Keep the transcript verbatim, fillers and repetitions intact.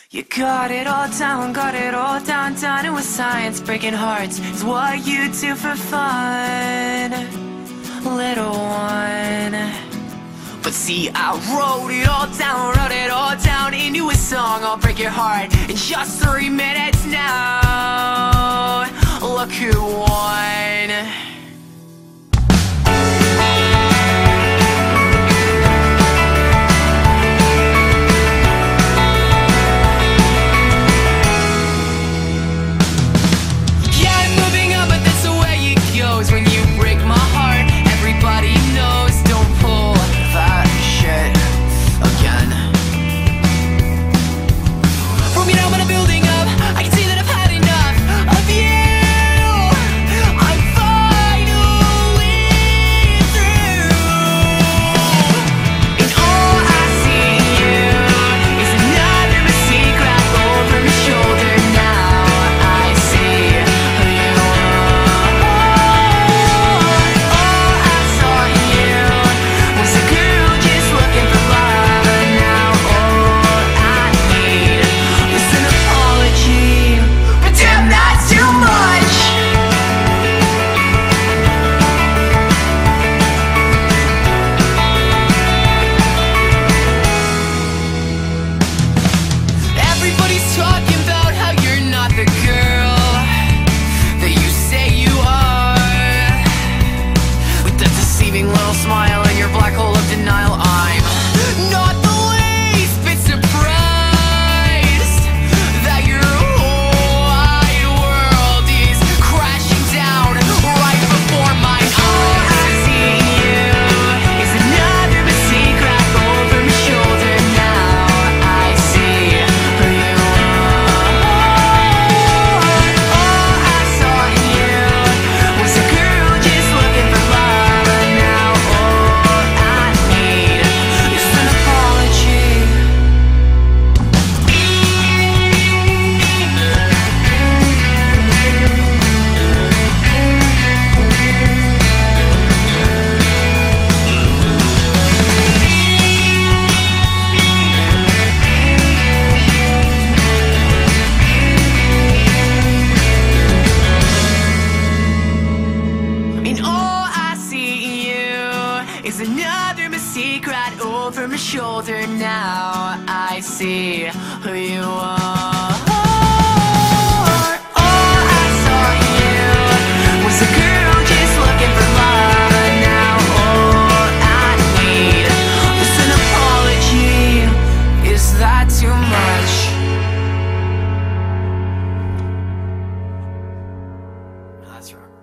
You got it all down, got it all down, done it with science. Breaking hearts is what you do for fun, little one. But see, I wrote it all down, wrote it all down into a song. I'll break your heart in just three minutes now. Look who won. When you break my heart, everybody knows, don't pull that shit again. From you down when I'm building up, I can see that I've had enough of you. I'm finally through, and all I see you is another mistake right over my shoulder. Now I see who you are. Little smile in your black hole of denial. I'm not the least bit surprised that your whole wide world is crashing down right before my eyes. All I see you is another mistake right over my shoulder. Now I see who you are. All I saw in you was a girl just looking for love. Is another mistake right over my shoulder. Now I see who you are. All I saw in you was a girl just looking for love. Now all I need is an apology. Is that too much? That's right.